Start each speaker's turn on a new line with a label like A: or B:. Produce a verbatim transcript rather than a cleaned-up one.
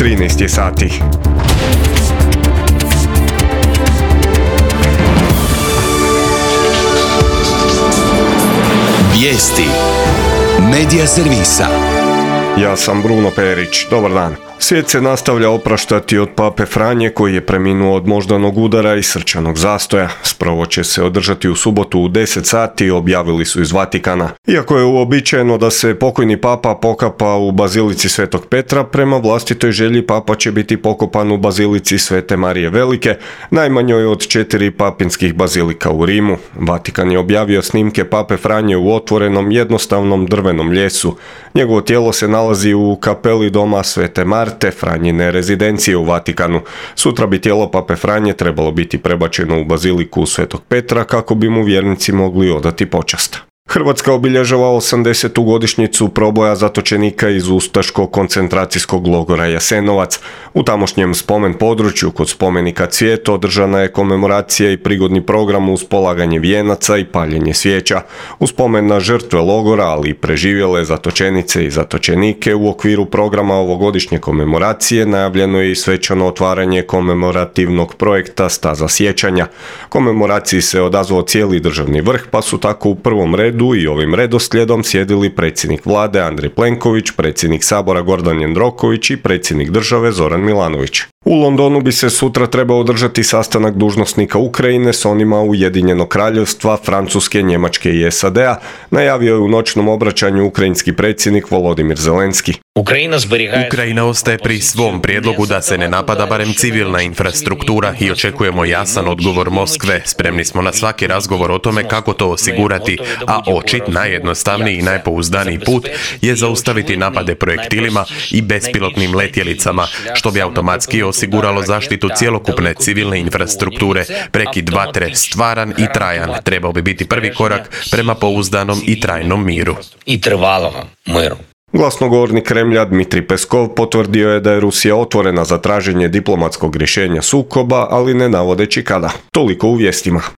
A: trinaest je sati.
B: Vijesti Medija servisa.
A: Ja sam Bruno Perić, dobar dan. Svijet se nastavlja opraštati od pape Franje koji je preminuo od moždanog udara i srčanog zastoja. Sprovo će se održati u subotu u deset sati, objavili su iz Vatikana. Iako je uobičajeno da se pokojni papa pokapa u bazilici Svetog Petra, prema vlastitoj želji papa će biti pokopan u bazilici Svete Marije Velike, najmanjoj od četiri papinskih bazilika u Rimu. Vatikan je objavio snimke pape Franje u otvorenom jednostavnom drvenom ljesu. Njegovo tijelo se nalazi u kapeli doma Svete Marije te Franjine rezidencije u Vatikanu. Sutra bi tijelo pape Franje trebalo biti prebačeno u baziliku Svetog Petra kako bi mu vjernici mogli odati počast. Hrvatska obilježava osamdesetu godišnjicu proboja zatočenika iz ustaškog koncentracijskog logora Jasenovac. U tamošnjem spomen području kod spomenika Cvijet održana je komemoracija i prigodni program uz polaganje vijenaca i paljenje svijeća. U spomen na žrtve logora, ali i preživjele zatočenice i zatočenike, u okviru programa ovogodišnje komemoracije najavljeno je i svečano otvaranje komemorativnog projekta Staza sjećanja. Komemoraciji se odazvao cijeli državni vrh, pa su tako u prvom redu i ovim redoslijedom sjedili predsjednik vlade Andrej Plenković, predsjednik Sabora Gordan Jandroković i predsjednik države Zoran Milanović. U Londonu bi se sutra trebao održati sastanak dužnosnika Ukrajine s onima Ujedinjenog kraljevstva, Francuske, Njemačke i S A D-a, najavio je u noćnom obraćanju ukrajinski predsjednik Volodimir Zelenski.
C: Ukrajina ostaje pri svom prijedlogu da se ne napada barem civilna infrastruktura i očekujemo jasan odgovor Moskve. Spremni smo na svaki razgovor o tome kako to osigurati, a očit najjednostavniji i najpouzdaniji put je zaustaviti napade projektilima i bespilotnim letjelicama, što bi automatski osiguralo zaštitu cjelokupne civilne infrastrukture. Prekid vatre stvaran i trajan trebao bi biti prvi korak prema pouzdanom i trajnom miru.
A: Glasnogovornik Kremlja Dmitrij Peskov potvrdio je da je Rusija otvorena za traženje diplomatskog rješenja sukoba, ali ne navodeći kada. Toliko u vijestima.